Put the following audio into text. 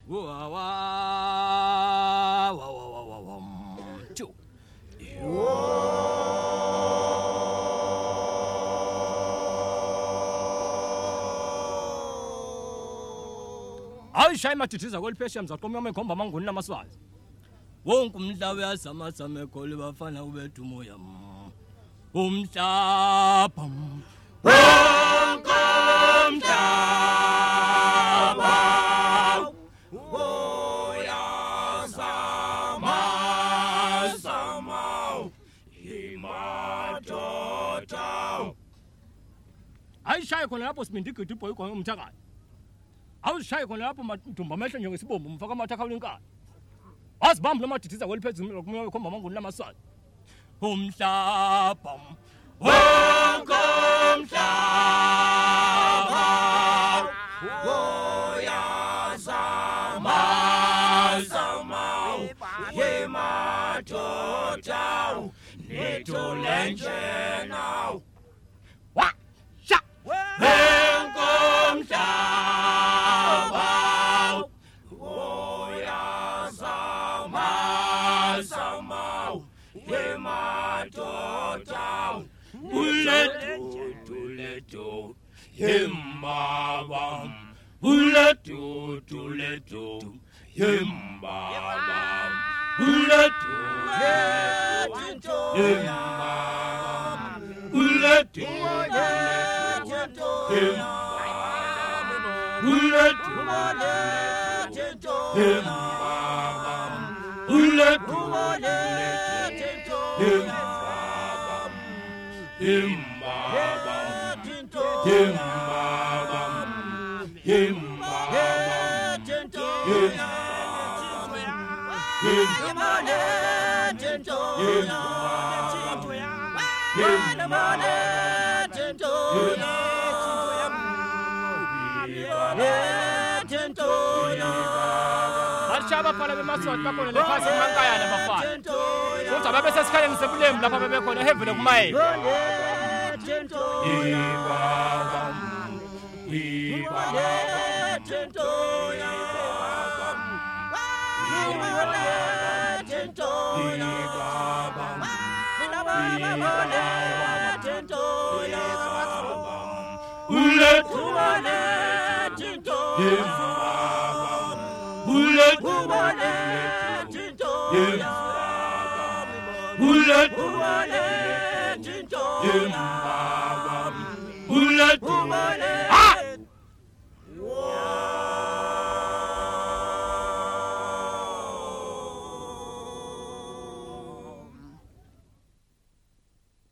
Ayishaya imathithiza kweliphesheya mzaqoma mekhomba amanguni namaswazi. Wonke umhlaba uyazama zama egoli bafana ubethu umoya. Umhlaba. Wonke umhlaba. Uyazama zama imadoda. Ayishaya khona lapho simindikidi ibhoyi khona umthakazi. Awushaye khona lapho madumba amehlo njengesibombo mfaka amathakha lenkani. Wasibamba lamadithiza kweliphezulu kumele ukhomba amanguni lamaswazi. Umhlaba. Wonke umhlaba. Uyazama zama yemadoda netolenjena. Wa sha. Wonke umhlaba. Uletu, himbabam. Uletu, himbabam. Uletu, himbabam. Uletu, himbabam. Uletu, himbabam. Uletu, himbabam. Himbabam. Himbabam, himbabam, Barshaba pala bemaswazi bakhona lephasi emankaya nabafana. Kodwa babesesikhaleni sebulemi lapha bebekhona heavily kumayela. Ibabam, Ulet